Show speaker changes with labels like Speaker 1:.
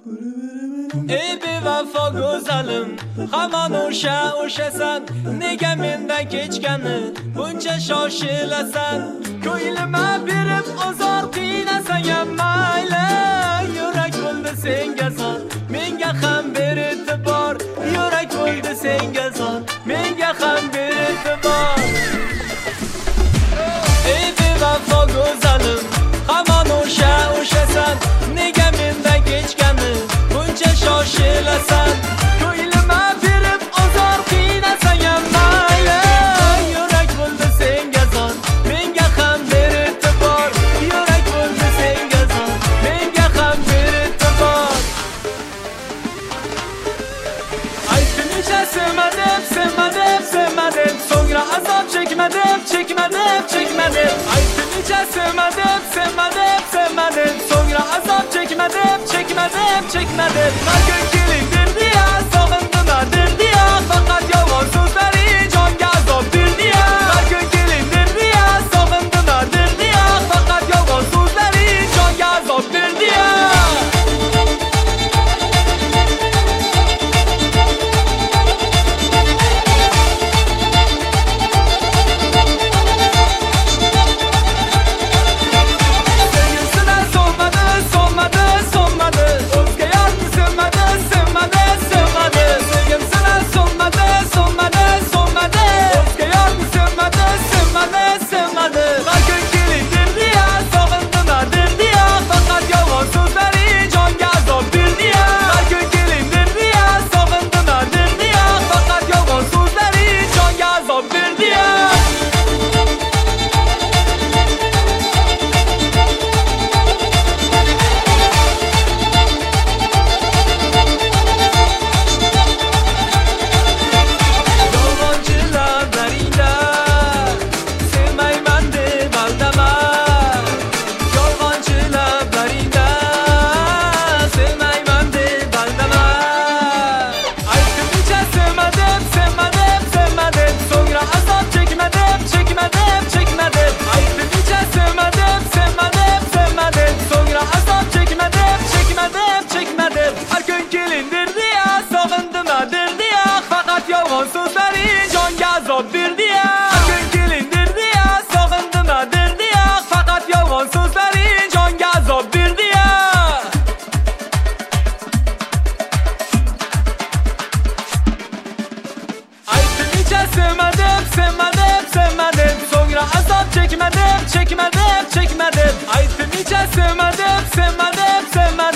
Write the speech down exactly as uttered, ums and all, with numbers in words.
Speaker 1: ey bevafo go'zalim, hamon o'sha o'shasan, nega mendan kechgani buncha shoshilasan? Ko'ylima berib ozor qiynasan ham mayli, yurak bo'ldi senga zor, menga ham ber e'tibor. Yurak bo'ldi senga zor, menga ham ber e'tibor. Ey bevafo go'zalim, hamon o'sha o'shasan, nega mendan kechgani buncha shoshilasan? Ko'ylima berib ozor qiynasan ham mayli, yurak bo'ldi senga zor, menga ham ber e'tibor. Yurak bo'ldi senga zor, menga ham ber e'tibor. Aytinicha sevmadim, sevmadim, sevmadim, so'ngra azob chekmadim, chekmadim, chekmadim. Aytinicha sevmadim, sevmadim, sevmadim, so'ngra azob chekmadim, chekmadim, chekmadim. Har kun keling derdi-ya, sog'indim-a derdi-ya, faqat yolg'on so'zlaring jonga azob berdi-ya. Har kun keling derdi-ya, sog'indim-a derdi-ya, faqat yolg'on so'zlaring jonga azob berdi-ya. Sevmadim, sevmadim, sevmadim, so'ngra azob chekmadim, chekmadim, chekmadim. Aytimicha sevmadim, sevmadim, sevmadim.